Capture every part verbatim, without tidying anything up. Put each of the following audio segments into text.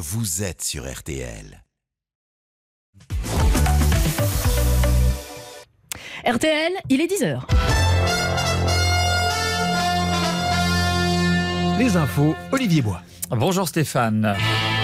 vous êtes sur R T L. R T L, il est dix heures. Les infos, Olivier Bois. Bonjour Stéphane.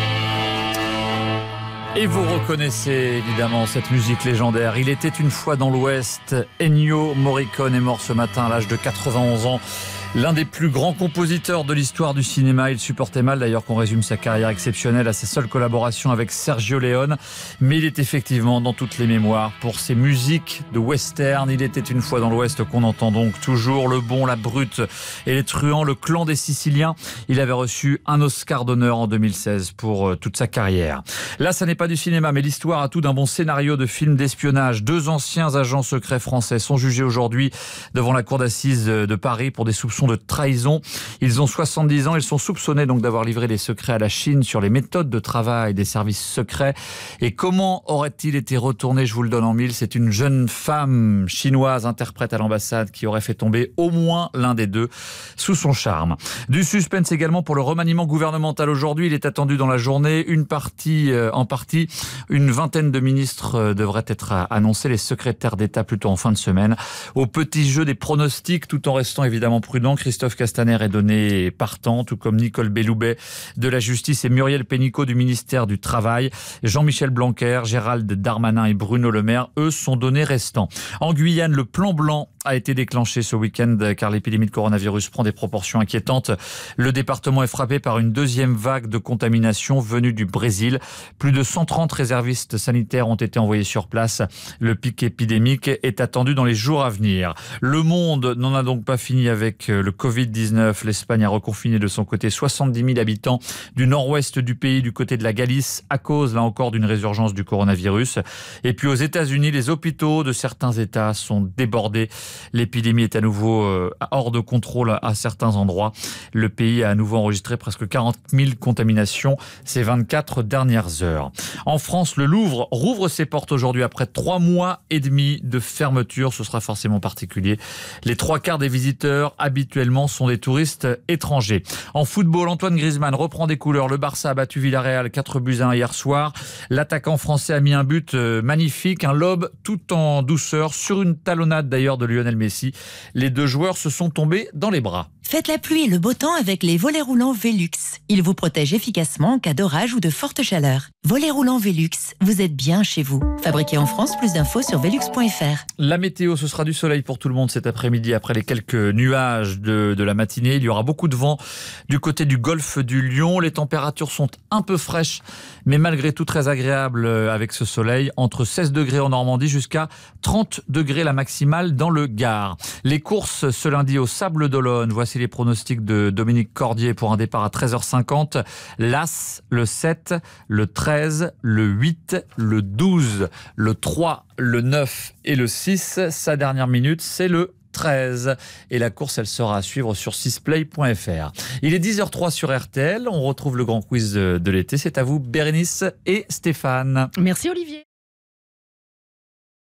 Et vous reconnaissez évidemment cette musique légendaire. Il était une fois dans l'Ouest. Ennio Morricone est mort ce matin à l'âge de quatre-vingt-onze ans. L'un des plus grands compositeurs de l'histoire du cinéma. Il supportait mal d'ailleurs qu'on résume sa carrière exceptionnelle à ses seules collaborations avec Sergio Leone. Mais il est effectivement dans toutes les mémoires pour ses musiques de western. Il était une fois dans l'Ouest qu'on entend donc toujours le bon, la brute et les truands, le clan des Siciliens. Il avait reçu un Oscar d'honneur en deux mille seize pour toute sa carrière. Là, ça n'est pas du cinéma, mais l'histoire a tout d'un bon scénario de film d'espionnage. Deux anciens agents secrets français sont jugés aujourd'hui devant la cour d'assises de Paris pour des soupçons de trahison. Ils ont soixante-dix ans. Ils sont soupçonnés donc d'avoir livré des secrets à la Chine sur les méthodes de travail des services secrets. Et comment aurait-il été retourné? Je vous le donne en mille. C'est une jeune femme chinoise, interprète à l'ambassade, qui aurait fait tomber au moins l'un des deux sous son charme. Du suspense également pour le remaniement gouvernemental aujourd'hui. Il est attendu dans la journée. Une partie, euh, en partie, une vingtaine de ministres euh, devraient être annoncés. Les secrétaires d'État plutôt en fin de semaine. Au petit jeu des pronostics, tout en restant évidemment prudent. Christophe Castaner est donné partant, tout comme Nicole Belloubet de la Justice et Muriel Pénicaud du ministère du Travail. Jean-Michel Blanquer, Gérald Darmanin et Bruno Le Maire, eux, sont donnés restants. En Guyane, le plan blanc a été déclenché ce week-end car l'épidémie de coronavirus prend des proportions inquiétantes. Le département est frappé par une deuxième vague de contamination venue du Brésil. Plus de cent trente réservistes sanitaires ont été envoyés sur place. Le pic épidémique est attendu dans les jours à venir. Le monde n'en a donc pas fini avec le covid dix-neuf. L'Espagne a reconfiné de son côté soixante-dix mille habitants du nord-ouest du pays, du côté de la Galice, à cause, là encore, d'une résurgence du coronavirus. Et puis aux États-Unis, les hôpitaux de certains États sont débordés. L'épidémie est à nouveau euh, hors de contrôle à certains endroits. Le pays a à nouveau enregistré presque quarante mille contaminations ces vingt-quatre dernières heures. En France, le Louvre rouvre ses portes aujourd'hui après trois mois et demi de fermeture. Ce sera forcément particulier. Les trois quarts des visiteurs habituellement sont des touristes étrangers. En football, Antoine Griezmann reprend des couleurs. Le Barça a battu Villarreal quatre buts à un hier soir. L'attaquant français a mis un but magnifique, un lob tout en douceur sur une talonnade d'ailleurs de Lionel Messi. Les deux joueurs se sont tombés dans les bras. Faites la pluie et le beau temps avec les volets roulants Velux. Ils vous protègent efficacement en cas d'orage ou de forte chaleur. Volets roulants Velux, vous êtes bien chez vous. Fabriqué en France, plus d'infos sur velux point f r. La météo, ce sera du soleil pour tout le monde cet après-midi. Après les quelques nuages de, de la matinée, il y aura beaucoup de vent du côté du golfe du Lion. Les températures sont un peu fraîches, mais malgré tout très agréables avec ce soleil. Entre seize degrés en Normandie jusqu'à trente degrés la maximale dans le Gard. Les courses ce lundi au Sable d'Olonne. Voici les pronostics de Dominique Cordier pour un départ à treize heures cinquante. L'As, le sept, le treize, le huit, le douze, le trois, le neuf et le six. Sa dernière minute, c'est le treize. Et la course, elle sera à suivre sur sixplay point f r. Il est dix heures zéro trois sur R T L. On retrouve le grand quiz de l'été. C'est à vous, Bérénice et Stéphane. Merci Olivier.